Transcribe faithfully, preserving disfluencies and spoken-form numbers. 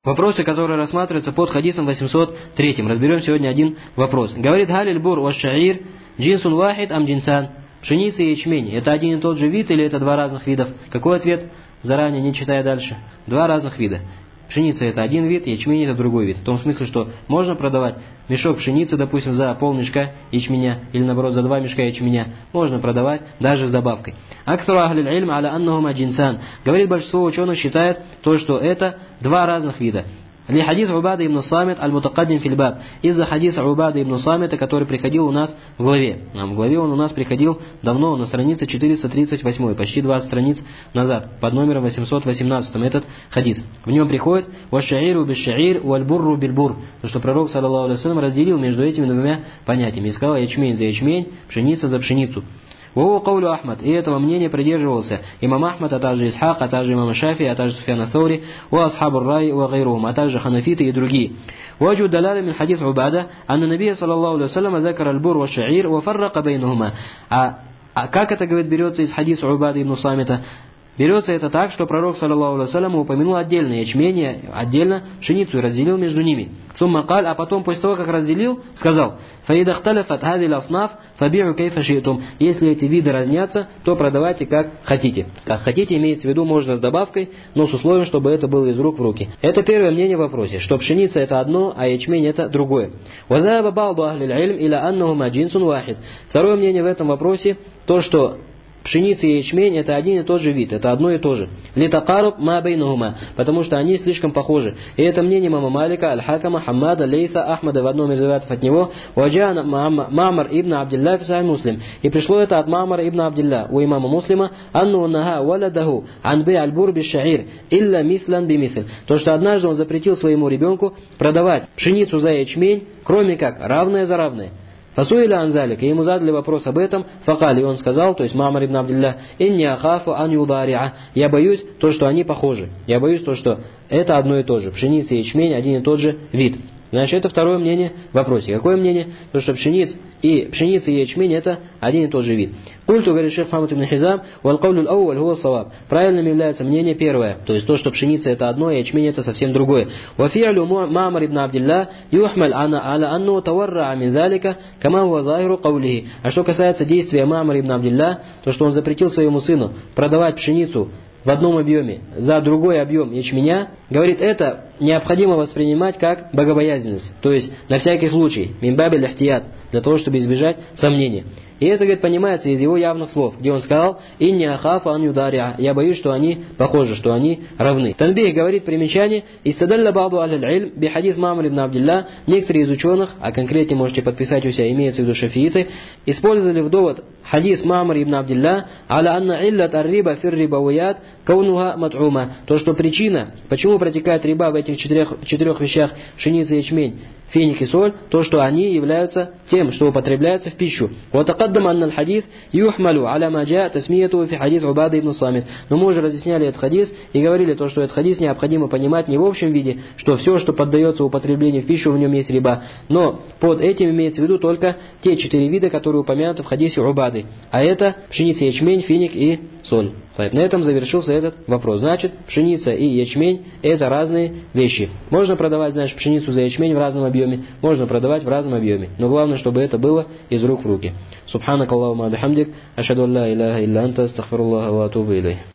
Вопросы, которые рассматриваются под хадисом восемьсот три. Разберем сегодня один вопрос. Говорит Галиль бур ва шаир джинсун вахид ам джинсан. Пшеница и ячмень. Это один и тот же вид или это два разных видов? Какой ответ? Заранее, не читая дальше. Два разных вида. Пшеница это один вид, ячмень это другой вид. В том смысле, что можно продавать мешок пшеницы, допустим, за полмешка ячменя, или наоборот за два мешка ячменя. Можно продавать даже с добавкой. Аксару ахлиль ильм аля аннахума джинсан. Говорит, большинство ученых считает то, что это два разных вида. Ли хадис Убада ибн Самит аль-Мутакаддим фильбаб. Из-за хадиса Убада ибн Самита, который приходил у нас в главе. В главе он у нас приходил давно, на странице четыреста тридцать восемь, почти двадцать страниц назад, под номером восемьсот восемнадцать, этот хадис. В нем приходит «Ва-шаиру биш-шаир, валь-бурру биль-бур», потому что пророк, саллаллаху алейхи ва саллям, разделил между этими двумя понятиями. И сказал ячмень за ячмень, пшеница за пшеницу. Вову каулю Ахмад, и этого мнения придерживался имам Ахмад, а также Исхак, а также имам Шафи, а также Суфьян ас-Саури, ва асхабур рай, ва гайрухум, а также ханафиты и другие. Ваджу далали мин хадис Убада, анна набия саллаллаху алейхи ва саллям закар аль-бур ва шаир, ва фаррака байнухума. А как это, говорит, берется из хадиса Убада ибн Самита? Берется это так, что пророк, саллаллаху алейхи ва саллям, упомянул отдельно ячмень, отдельно пшеницу и разделил между ними. Сумма каль, а потом, после того, как разделил, сказал: «Фаида хталафат хадил аснав, фабиу кейфа шиитум». Если эти виды разнятся, то продавайте как хотите. Как хотите, имеется в виду, можно с добавкой, но с условием, чтобы это было из рук в руки. Это первое мнение в вопросе, что пшеница это одно, а ячмень это другое. Вазаба ба'ду ахлиль ильм иля аннахума джинсун вахид. Второе мнение в этом вопросе, то, что пшеница и ячмень это один и тот же вид, это одно и то же. Литакаруб ма бейнухума, потому что они слишком похожи. И это мнение имама Малика, Аль-Хакама, Хаммада, Лейса, Ахмада в одном из риваятов от него, Ваджана Ма'мар ибн Абдилля в Сахих Муслим. И пришло это от Ма'мара ибн Абдилля, у имама Муслима, анну нага валадаху ан бей аль-бур биш-шаир, илля мислан бимисль. То, что однажды он запретил своему ребенку продавать пшеницу за ячмень, кроме как равное за равное. Фасуиля анзалик, и ему задали вопрос об этом, факали, он сказал, то есть Ма'мар ибн Абдилля, инни ахафу ан юдариа, я боюсь то, что они похожи, я боюсь то, что это одно и то же, пшеница и ячмень один и тот же вид. Значит, это второе мнение в вопросе. Какое мнение? То, что пшениц и пшеница и ячмень это один и тот же вид. Культу, говорит шейх Мухаммад ибн Хизам, вал каулю ау-валь хуа саваб. Правильным является мнение первое, то есть то, что пшеница это одно, и ячмень это совсем другое. Ва фи'лю Ма'мар ибн Абдилля юхмаль ана аля анну таварра мин залика, кама хуа захиру каулихи. А что касается действия Ма'мар ибн Абдилля, то, что он запретил своему сыну продавать пшеницу в одном объеме за другой объем ячменя, говорит, это необходимо воспринимать как богобоязненность, то есть на всякий случай, мимбабель ихтият, для того, чтобы избежать сомнения. И это, говорит, понимается из его явных слов, где он сказал: «Инни ахафа ан юдариа», я боюсь, что они похожи, что они равны. Танбих говорит примечание: «Истадалля ба'ду аль ильм би хадис Ма'мар ибн Абдилля». Некоторые из ученых, а конкретнее можете подписать у себя, имеется в виду шафииты, использовали в довод хадис Ма'мар ибн Абдилля аля анна иллат ар-риба фир рибавият каунуха мат'ума. То, что причина, почему протекает риба в этих четырех, четырех вещах, пшеница и ячмень, финик и соль, то, что они являются тем, что употребляется в пищу. وتقدم أن الحديث يحمل على ما جاء تسميته في حديث عبادة ибн Самит. Но мы уже разъясняли этот хадис и говорили то, что этот хадис необходимо понимать не в общем виде, что все, что поддается употреблению в пищу, в нем есть риба. Но под этим имеется в виду только те четыре вида, которые упомянуты в хадисе Убады. А это пшеница, ячмень, финик и соль. На этом завершился этот вопрос. Значит, пшеница и ячмень это разные вещи. Можно продавать, значит, пшеницу за ячмень в разном объеме, можно продавать в разном объеме. Но главное, чтобы это было из рук в руки. Субханак Аллахумма бихамдик, ашхаду ан ла иляха илля анта, астагфируллаха ва атубу илейх.